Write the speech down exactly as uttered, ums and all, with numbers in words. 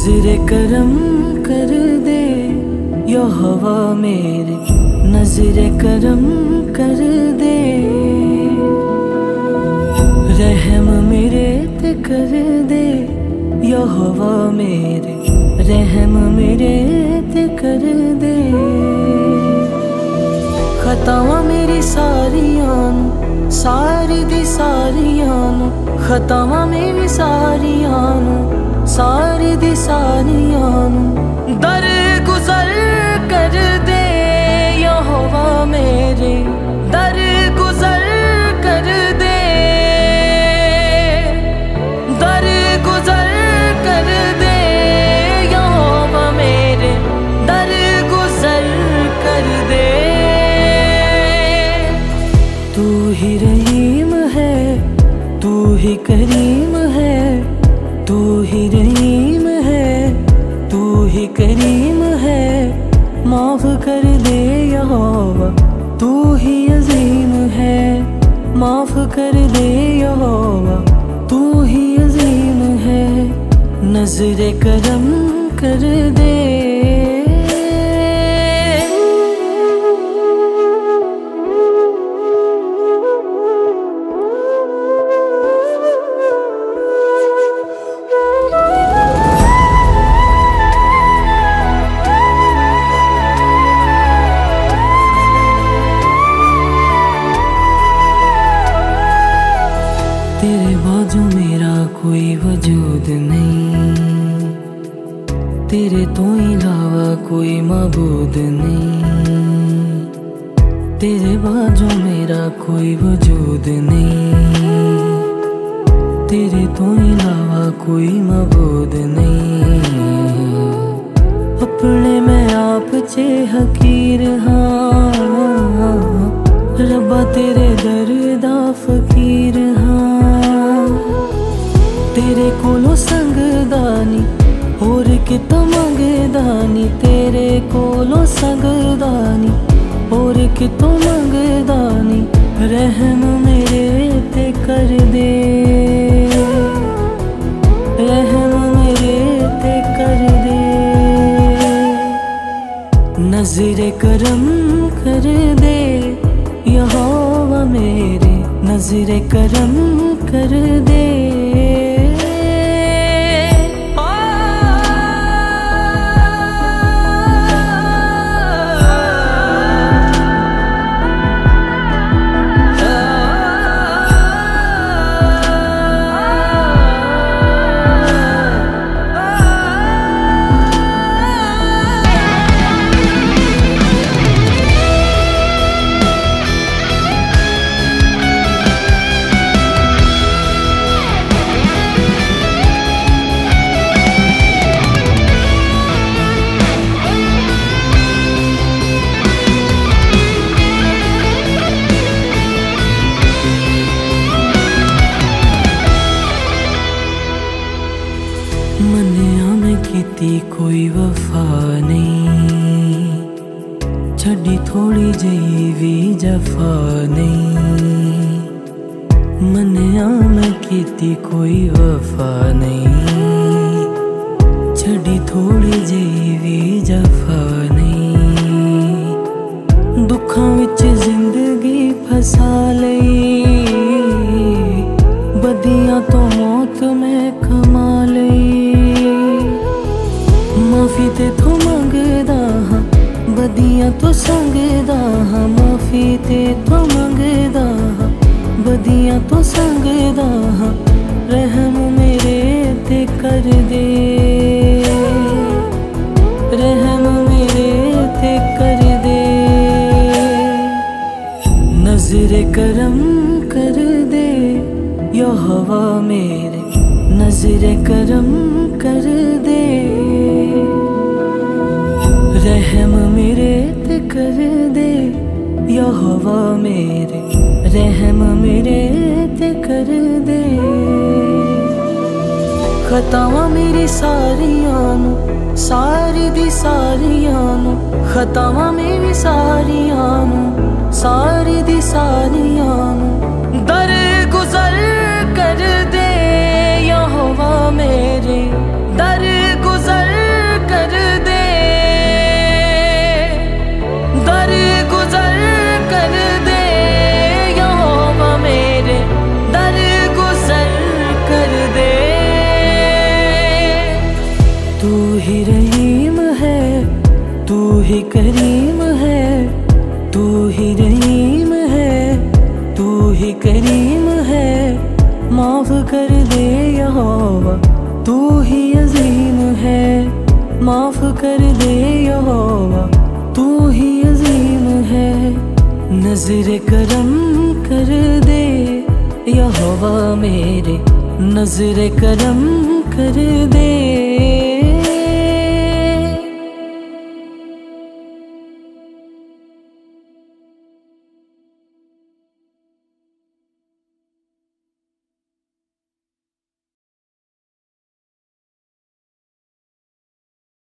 नजरे करम कर दे या हवा मेरे, नजरे करम कर दे, रहम मेरे ते कर दे या हवा मेरे, रहम मेरे ते कर दे। खतावां मेरी सारियां नू सारी दी सारियां नू, खतावां मेरी सारियां नू सारी दी सारियां नू दर गुजर कर दे या हवा मेरे, दर गुजर कर दे, दर गुजर कर दे या हवा मेरे, दर गुजर कर दे। तू ही रहीम है, तू ही करीम है, तू ही रहीम है, तू ही करीम है, माफ कर दे या हवा, तू ही अजीम है, माफ कर दे या हवा, तू ही अजीम है, नजरे करम कर दे। तेरे बाजू मेरा कोई वजूद नहीं, तेरे तो इलावा कोई मबूद नहीं, तेरे बाजू मेरा कोई वजूद नहीं, तेरे तो इलावा कोई मबूद नहीं। अपने मैं आप चे हकीर हाँ, रब्बा तेरे दर दा फकीर हाँ, तेरे कोलों संगदानी होर किता मंगदानी, तेरे कोलों संगदानी होर कितों मंगदानी, रहम मेरे ते कर दे, रहम मेरे ते कर दे, नजरे करम कर दे या हवा मेरे, नजरे करम कर दे। मन्निया मैं कीती कोई वफा नहीं, छड़ी थोड़ी जही भी जफा नहीं, मन्निया मैं कीती कोई वफा नहीं, छड़ी थोड़ी जही भी जफा नहीं। दुखां विच जिंदगी फसा लई, बदियां तो मौत मैं कमा लई, माफी ते थो मंगदा हाँ, बदियां तो संगदा हाँ, माफी ते थो मंगदा हाँ, बदियां तो संगदा हाँ, रहम मेरे ते कर दे, रहम मेरे ते कर दे, नजरे करम कर दे या हवा मेरे, नजरे करम कर दे, रहम मेरे ते कर दे या हवा मेरे, रहम मेरे ते कर दे। खतावां मेरी सारियां नू सारी दी सारियां नू, खतावां मेरी सारियां नू सारी दी सारियां नू दर गुजर कर दे या हवा मेरे, दर गुजर तू ही रहीम है, तू ही करीम है, तू ही रहीम है, तू ही करीम है। माफ कर दे यहोवा, तू ही अजीम है। माफ कर दे यहोवा, तू ही अजीम है। नजर करम कर दे यहोवा मेरे, नजर करम कर दे।